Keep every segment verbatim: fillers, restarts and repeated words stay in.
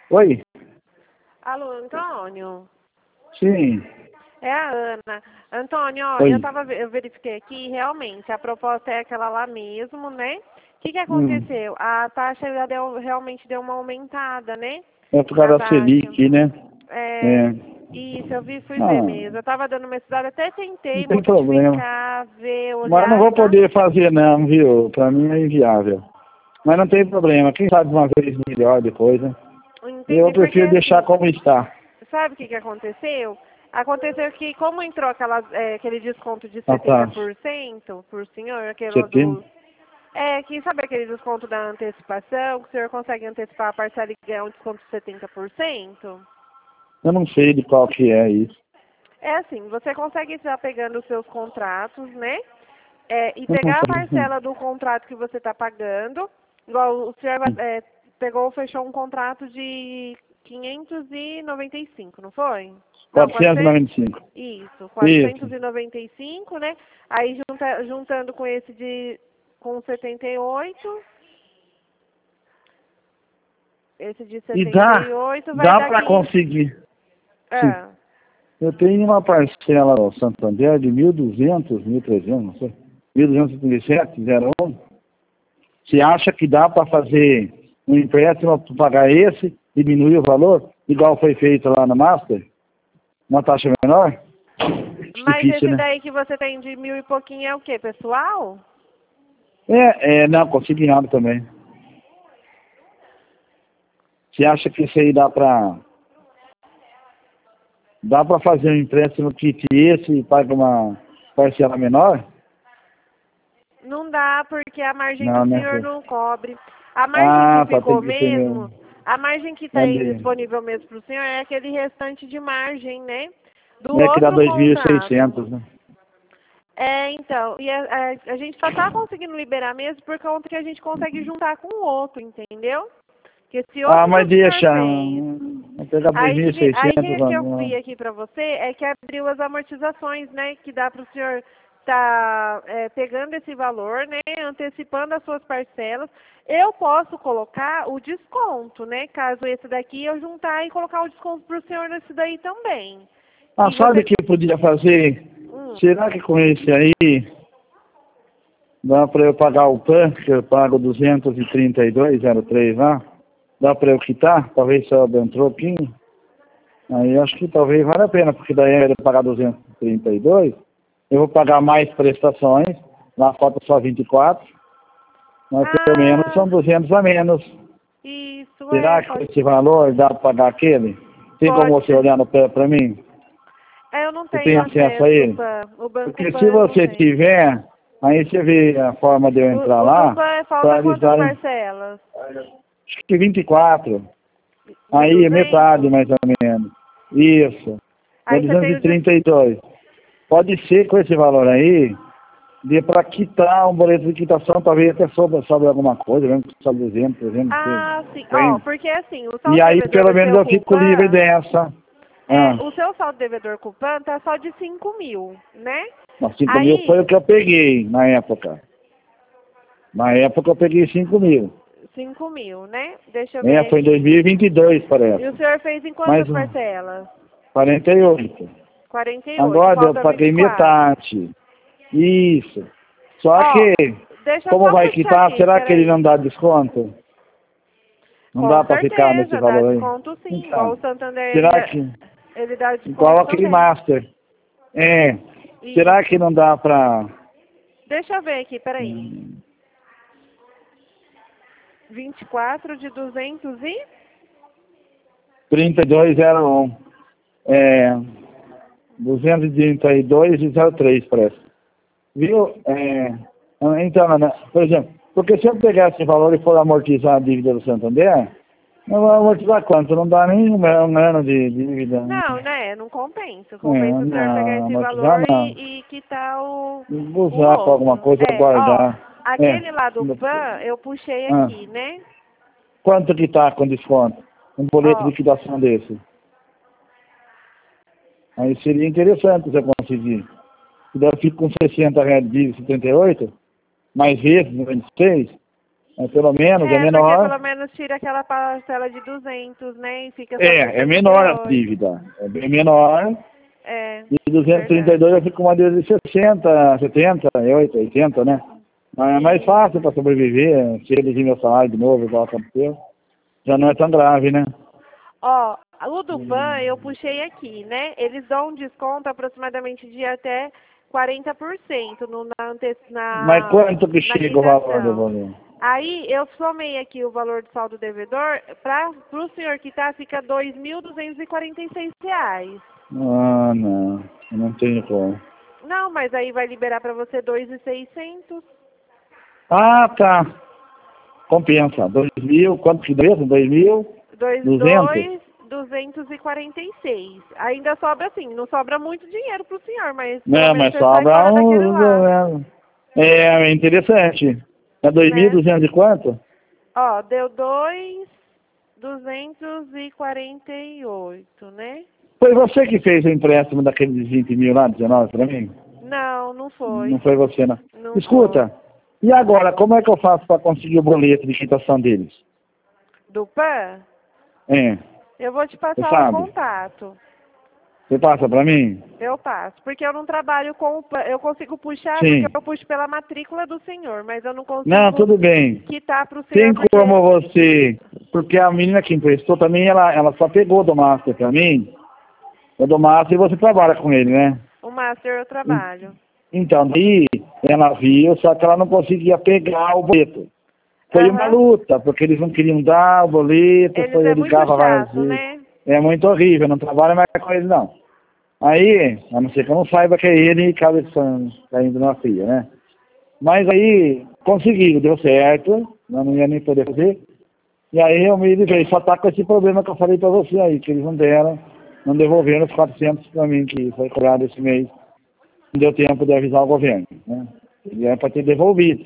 Oi? Alô, Antônio? Sim. É a Ana. Antônio, ó, Oi. eu, tava, eu verifiquei aqui, realmente, a proposta é aquela lá mesmo, né? O que que Hum. aconteceu? A taxa já deu, realmente deu uma aumentada, né? É por Na causa da taxa. Selic, né? É, É. isso, eu vi, fui ver Ah, mesmo. Eu tava dando uma estudada, até não tentei tem problema. modificar, ver, Mas não olhar, vou tá? poder fazer não, viu? Pra mim é inviável. Mas não tem problema. Quem sabe uma vez melhor depois, né? Eu Entendi, porque prefiro deixar assim, como está. sabe o que que aconteceu? Aconteceu que, como entrou aquela, é, aquele desconto de A setenta taxa. por cento por senhor, aquele Setembro? do... É, que sabe aquele desconto da antecipação, que o senhor consegue antecipar a parcela e ganhar um desconto de setenta por cento? Eu não sei de qual que é isso. É assim, você consegue estar pegando os seus contratos, né? É, e Eu não pegar a sei. parcela do contrato que você está pagando, igual o senhor é, pegou, fechou um contrato de quinhentos e noventa e cinco, não foi? Não, quatrocentos e quatrocentos. noventa e cinco. Isso, Isso. quatrocentos e noventa e cinco, né? Aí junta, juntando com esse de com setenta e oito, esse de E setenta e dá, oito vai dá dar para quinhentos. conseguir. Sim. Ah, Eu tenho uma parcela no Santander de mil e duzentos, mil e trezentos, não sei. mil duzentos e trinta e sete, zero um. Você acha que dá para fazer um empréstimo para pagar esse, diminuir o valor, igual foi feito lá na Master? Uma taxa menor? mas Difícil, esse né? daí que você tem de mil e pouquinho é o quê, pessoal? É, é, não, consignado também. Você acha que isso aí dá para dá para fazer um empréstimo que esse e paga uma parcela menor? Não dá, porque a margem do Não, né? senhor não cobre. A margem que Ah, tá, tem ficou que ser mesmo, mesmo. a margem que está Ali. disponível mesmo para o senhor é aquele restante de margem, né? Do É que dá outro dois mil e contrato. seiscentos, né? É, então, e a, a, a gente só tá conseguindo liberar mesmo por conta que a gente consegue juntar com o outro, entendeu? Que esse Ah, outro que mas o senhor deixa. fez. Vou pegar Aí, que- aí dois mil e seiscentos que, que eu agora. vi aqui pra você é que abriu as amortizações, né? Que dá pro senhor tá é, pegando esse valor, né? Antecipando as suas parcelas. Eu posso colocar o desconto, né? Caso esse daqui eu juntar e colocar o desconto pro senhor nesse daí também. Ah, Que sabe o você... que eu podia fazer? Hum, Será que com esse aí dá para eu pagar o P A N, que eu pago duzentos e trinta e dois vírgula zero três lá? Dá para eu quitar? Talvez só dê um troquinho. Aí eu acho que talvez vale a pena, porque daí eu pagar duzentos e trinta e dois, eu vou pagar mais prestações, lá falta só vinte e quatro, mas pelo menos ah, são duzentos a menos. isso é, Será que com pode, esse valor dá para pagar aquele? Tem como pode você ser. olhar no pé para mim? É, eu não Você tenho tem acesso a acesso ele? para o Banco Porque se Pan, eu não você tenho. tiver, aí você vê a forma de eu entrar O, o do lá, Pan falta para eles quantas darem, parcelas? acho que vinte e quatro. De Aí é metade duzentos? mais ou menos. Isso. É Aí você tem o des... duzentos e trinta e dois. Pode ser com esse valor aí, dê para quitar um boleto de quitação, talvez até sobre, sobre alguma coisa, mesmo que sobre duzentos, trezentos, Ah, sim. Ó, cem. porque assim, o E saldo aí pelo devedor menos seu eu com o fico livre Pan, dessa. é, Ah, o seu saldo devedor com o Pan tá só de cinco mil, né? mas cinco mil foi Aí, o que eu peguei na época. Na época eu peguei cinco mil. cinco mil, né? Deixa eu É, ver foi em aqui. dois mil e vinte e dois, E o parece. senhor fez em Mais quantas um, parcelas? quarenta e oito. quarenta e oito, Agora eu falta vinte e paguei quatro. metade. Isso. Só Ó, que, deixa eu como só vai puxar quitar, aqui, será que ele não peraí. dá desconto? Não Com dá para ficar nesse certeza, dá valor aí? desconto sim. Igual Então, o Santander, ele será dá, que, ele dá igual desconto aquele também. Master, é, será que Isso. não dá para Deixa eu ver aqui, peraí. vinte e quatro de duzentos e... trinta e dois zero um? É, duzentos e trinta e dois e zero três, parece. Viu? É, então, Ana, por exemplo, porque se eu pegar esse valor e for amortizar a dívida do Santander, eu vou amortizar quanto? Não dá nem um um ano de dívida. Não, né? Não compensa. É, Compensa o senhor pegar não, esse amortizar valor não. e, e quitar o, Vou o usar para alguma outro. coisa, É, ó, guardar. É. aquele lá do Pan, eu puxei Ah, aqui, né? quanto que tá com desconto? Um boleto de Ó, liquidação desse. Aí seria interessante se eu conseguir. Se eu fico com sessenta reais de setenta e oito, mais vezes, noventa e seis, É, pelo menos, é, É, menor. porque pelo menos tira aquela parcela de duzentos, né? E fica só É, é menor a dívida. É bem menor. É. E duzentos e trinta e dois eu fico com uma dívida de sessenta, setenta, oitenta, né? Mas é mais fácil para sobreviver, se reduzir meu salário de novo, igual aconteceu. Já não é tão grave, né? Ó, o do P A N eu puxei aqui, né? Eles dão um desconto aproximadamente de até quarenta por cento no, na, ante, na, Mas quanto que na chega o valor do quitação. valor? Aí eu somei aqui o valor do saldo devedor, para o senhor quitar fica dois mil duzentos e quarenta e seis reais. Ah, não. Eu não tenho como. Não, mas aí vai liberar para você dois mil e seiscentos. Ah, tá. Compensa. Dois mil, quanto que mesmo? Dois mil? Duzentos? dois mil duzentos e quarenta e seis. Ainda sobra assim, não sobra muito dinheiro pro senhor, mas pelo Não, menos mas você sai sobra fora daquele lá, um... É interessante. É dois mil e né? duzentos e quanto? Ó, deu dois mil duzentos e quarenta e oito, né? Foi você que fez o empréstimo daqueles vinte mil lá, dezenove, pra mim? Não, não Não foi. foi você, não. Não Escuta, foi. e agora, como é que eu faço para conseguir o boleto de quitação deles? Do P A N? É, Eu vou te você passar o sabe? contato. Você passa para mim? Eu passo, porque eu não trabalho com o P A N. Eu consigo puxar porque Sim. eu puxo pela matrícula do senhor, mas eu não Não, consigo tudo bem. quitar pro Tem senhor porque... como você... Porque a menina que emprestou também, ela, ela só pegou do Master para mim. O do Master e você trabalha com ele, né? O Master eu trabalho. Então, daí ela viu, só que ela não conseguia pegar o boleto. Foi uma Aham. luta, porque eles não queriam dar o boleto, Eles foi, é eu muito ligava várias chato, vezes. né? É muito horrível, eu não trabalho mais com ele não. Aí, a não ser que eu não saiba que é ele e cabe caindo na fria, né? Mas aí, consegui, deu certo, eu não ia nem poder fazer. E aí eu me liguei, só tá com esse problema que eu falei pra você aí, que eles não deram, não devolveram os quatrocentos pra mim, que foi cobrado esse mês. Não deu tempo de avisar o governo, né? Ele era pra ter devolvido,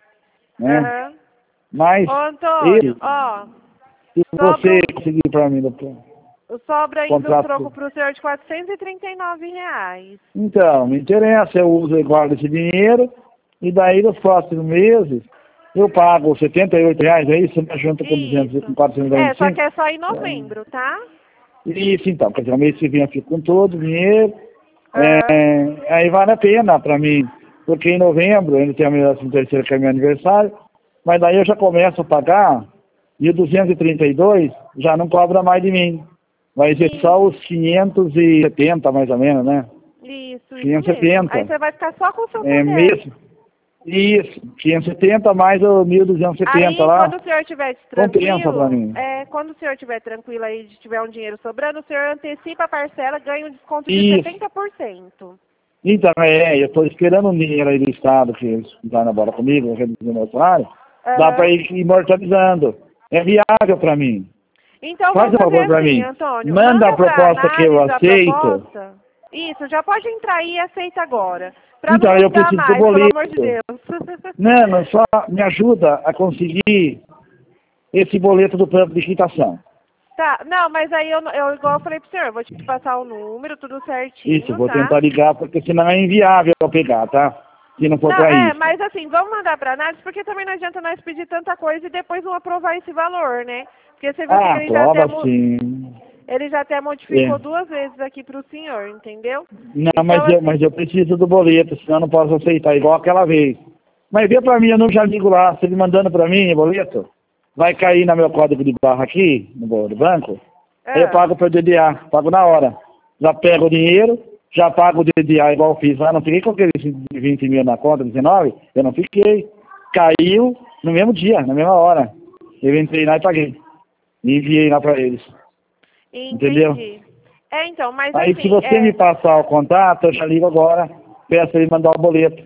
né? Aham. Mas, Ô, Antônio, ele, ó, se sobra, você um, conseguir pra mim, doutor, sobra ainda um troco contrato... pro senhor de quatrocentos e trinta e nove reais. Então, me interessa, eu uso e guardo esse dinheiro, e daí nos próximos meses, eu pago setenta e oito reais, é isso? Junto com duzentos, com Isso. quatrocentos e vinte É, e só cinco? que é só em novembro, tá? Isso, então, quer dizer, o mês que vem eu fico com todo o dinheiro, Aham. é, aí vale a pena para mim, porque em novembro ainda tem a minha décimo terceiro, que é meu aniversário, mas daí eu já começo a pagar, e o duzentos e trinta e dois já não cobra mais de mim. Vai ser Isso, só os quinhentos e setenta, mais ou menos, né? isso, isso quinhentos e mesmo. Aí setenta. você vai ficar só com o seu É poder. mesmo? Isso, quinhentos e setenta mais o mil duzentos e setenta Aí, lá, quando o senhor estiver compensa para tranquilo, mim. é, quando o senhor estiver tranquilo aí, de tiver um dinheiro sobrando, o senhor antecipa a parcela, ganha um desconto de Isso. setenta por cento. Então, é, eu estou esperando um dinheiro aí do Estado, que eles estão na bola comigo, reduzindo meu salário, dá para Aham. ir imortalizando. É viável para mim. Então Faz vamos um fazer favor para assim, mim. Antônio. Manda a Manda para proposta que eu análise a aceito. proposta. Isso, já pode entrar aí e aceita agora. Para não Então, eu ligar preciso do mais, pelo amor de boleto. Deus. Não, não, só me ajuda a conseguir esse boleto do plano de quitação. Tá, não, mas aí eu, eu igual eu falei pro senhor, eu vou te passar o número, tudo Isso, certinho, vou tá? tentar ligar, porque senão é inviável eu pegar, tá? Se não for Não, para é, isso. mas assim, vamos mandar para análise, porque também não adianta nós pedir tanta coisa e depois não aprovar esse valor, né? Porque você viu que Ah, ele já até, prova mo- sim. ele já até É. modificou duas vezes aqui pro senhor, entendeu? Não, mas Então, eu, mas assim, eu preciso do boleto, senão eu não posso aceitar, igual aquela vez. Mas vê pra mim, eu não já ligo lá, se ele mandando pra mim o boleto, vai cair no meu código de barra aqui, no bo- do banco, aí eu ah, pago pelo D D A, pago na hora. Já pego o dinheiro, já pago o D D A igual eu fiz lá, não fiquei com aqueles vinte mil na conta, dezenove, eu não fiquei. Caiu no mesmo dia, na mesma hora. Eu entrei lá e paguei. E enviei lá pra eles. Entendeu? entendi. É, então, mas Aí se assim, você me é, passar o contato, eu já ligo agora, peço ele mandar o boleto.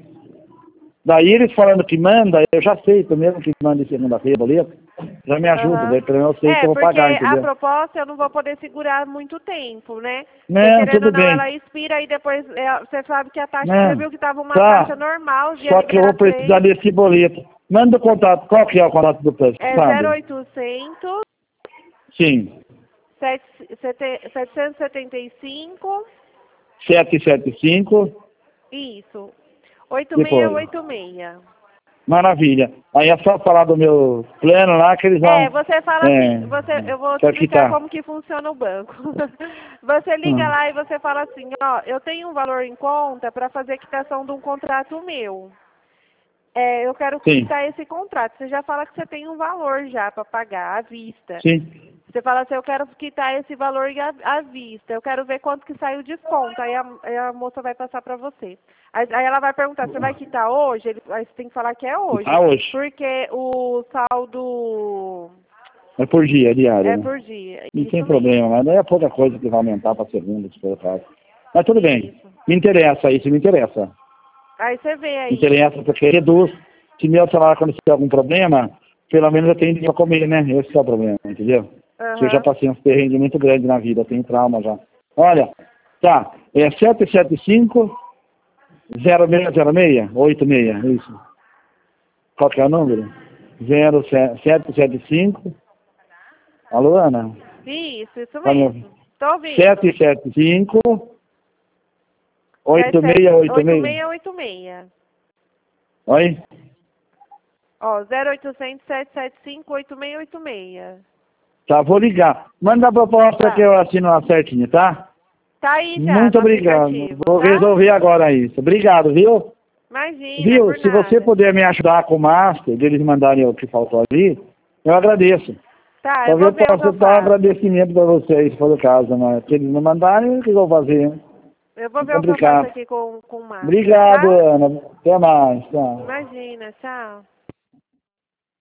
Daí eles falando que manda, eu já aceito mesmo que mande segunda-feira o boleto, já me ajuda, aham. daí pelo menos eu sei que É, eu vou porque pagar, a entendeu? proposta eu não vou poder segurar muito tempo, né? Porque Não, querendo ou tudo não, bem. ela expira e depois é, você sabe que a taxa, você Não, viu que estava uma taxa tá. normal, ia Só que eu vou liberar precisar três. desse boleto. Manda o contato, qual que é o contato do preço, É zero sabe? oitocentos, Sim, setecentos e setenta e cinco, sete sete cinco, isso, oito seis depois. oito seis. Maravilha. Aí é só falar do meu plano lá que eles vão... É, você fala é, assim, você, eu vou te quero explicar quitar. como que funciona o banco. Você liga Hum. lá e você fala assim, ó, eu tenho um valor em conta para fazer quitação de um contrato meu. É, eu quero Sim, quitar esse contrato. Você já fala que você tem um valor já para pagar à vista. sim. Você fala assim, eu quero quitar esse valor à, à vista. Eu quero ver quanto que sai o desconto. Aí a, aí a moça vai passar para você. Aí, aí ela vai perguntar, você vai quitar hoje? Ele, aí você tem que falar que é hoje. Ah, hoje. Porque o saldo É por dia, diário, é né? por dia. Não Isso tem mesmo. problema, mas daí é pouca coisa que vai aumentar para segunda, se for o caso. Mas tudo bem. Isso. Me interessa, isso me interessa. Aí você vê Me aí. interessa porque reduz. Se meu salário acontecer algum problema, pelo menos eu tenho dinheiro para comer, né? Esse é o problema, entendeu? Se eu já Aham. passei uns perrengues muito grandes na vida, eu tenho trauma já. Olha, tá, é sete sete cinco, zero seis zero seis, oito seis, isso. Qual que é o número? zero sete sete cinco. Alô, Ana? Isso, isso Tá me ouvindo? mesmo. Tô ouvindo. sete sete cinco, oito seis oito oito seis. seis oito seis. Oi? Ó, zero oitocentos, sete sete cinco, oito seis oito seis. Tá, vou ligar. Manda a proposta Tá. que eu assino lá certinho, tá? Tá aí já Muito no obrigado. aplicativo, Vou tá? resolver agora isso. Obrigado, viu? Imagina, Viu? por Se você nada. puder me ajudar com o master, deles mandarem o que faltou ali, eu agradeço. Tá, eu Talvez vou eu ver o que possa eu dar um faço. agradecimento para vocês, se for o caso, mas se eles não mandarem, o que eu vou fazer? Eu vou É ver o que eu faço complicado. aqui com, com o Master, Obrigado, tá? Ana. Até mais. Tchau. Imagina, tchau.